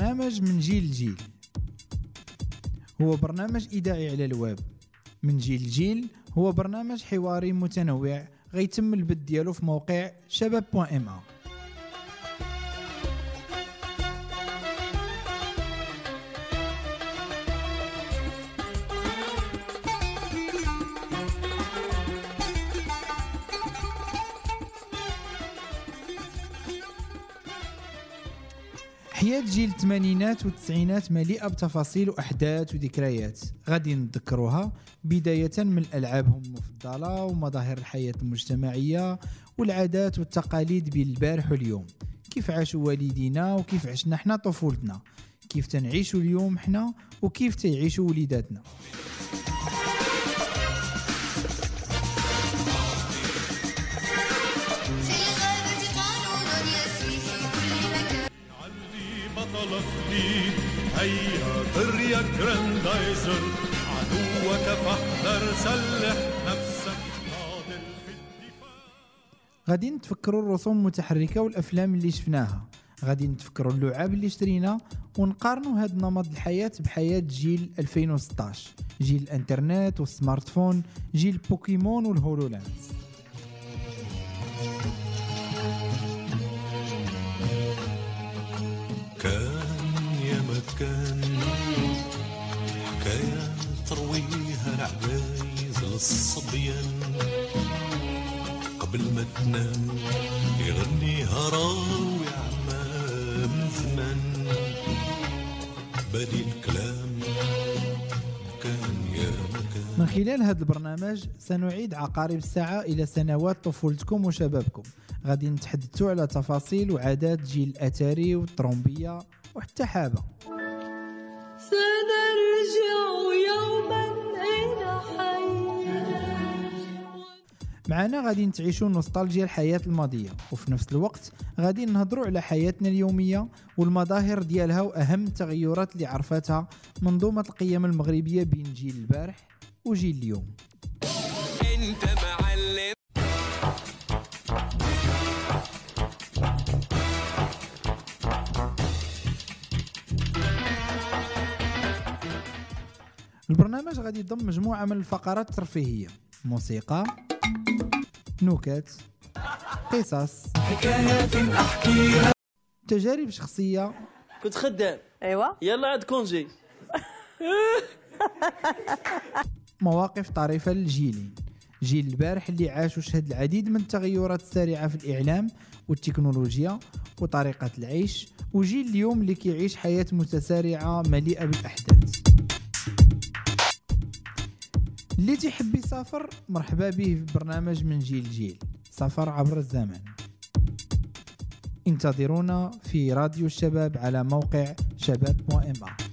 برنامج من جيل لجيل. هو برنامج إذاعي على الويب. من جيل لجيل هو برنامج حواري متنوع غيتم البث ديالو في موقع شباب.ma. حياة جيل الثمانينات والتسعينات مليئة بتفاصيل وأحداث وذكريات غادي نتذكروها، بداية من ألعابهم المفضلة ومظاهر الحياة المجتمعية والعادات والتقاليد بين البارح واليوم، كيف عاشوا والدينا وكيف عشنا حنا طفولتنا، كيف تنعيشوا اليوم حنا وكيف تيعيشوا وليداتنا. هيا طر يا جراندايزر عدوك فاحذر سلح نفسك ناضل في الدفاع. غادي نتفكروا الرسوم المتحركة والأفلام اللي شفناها، غادي نتفكروا اللعاب اللي شرينا ونقارنوا هذا نمط الحياة بحياة جيل 2016، جيل الانترنت والسمارت فون، جيل بوكيمون والهولولاندز. كان حكاية ترويها العبايز للصبيان قبل ما تنام يغنيها راوي عما من زمان بادي الكلام كان يا مكان. من خلال هذا البرنامج سنعيد عقارب الساعة إلى سنوات طفولتكم وشبابكم، غادي نتحدثوا على تفاصيل وعادات جيل الأتاري والطرومبية وحتى حابة. سنرجع يوما إلى حي. معنا غادي نتعيشوا نوستالجيا الحياة الماضية، وفي نفس الوقت غادي نهضروا على حياتنا اليومية والمظاهر ديالها وأهم التغيرات اللي عرفتها منظومة القيم المغربية بين جيل البارح وجيل اليوم. انت معلم. البرنامج غادي يضم مجموعة من الفقرات الترفيهية، موسيقى، نكت، قصص، حكايات احكيها، تجارب شخصية. كنت خدام. ايوه يلا عاد كونجي. مواقف طريفة للجيلين، جيل البارح اللي عاش وشهد العديد من التغيرات السريعة في الإعلام والتكنولوجيا وطريقة العيش، وجيل اليوم اللي كيعيش حياة متسارعة مليئة بالأحداث. اللي تحب يسافر مرحبا به في برنامج من جيل جيل، سفر عبر الزمن. انتظرونا في راديو الشباب على موقع شباب.ma.